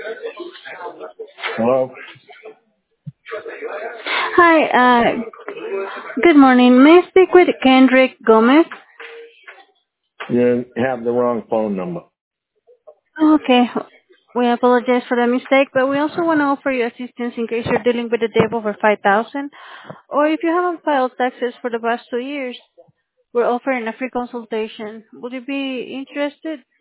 Hello? Hi, good morning. May I speak with Kendrick Gomez? You have the wrong phone number. Okay. We apologize for the mistake, but we also want to offer you assistance in case you're dealing with a debt over 5,000, or if you haven't filed taxes for the past 2 years. We're offering a free consultation. Would you be interested?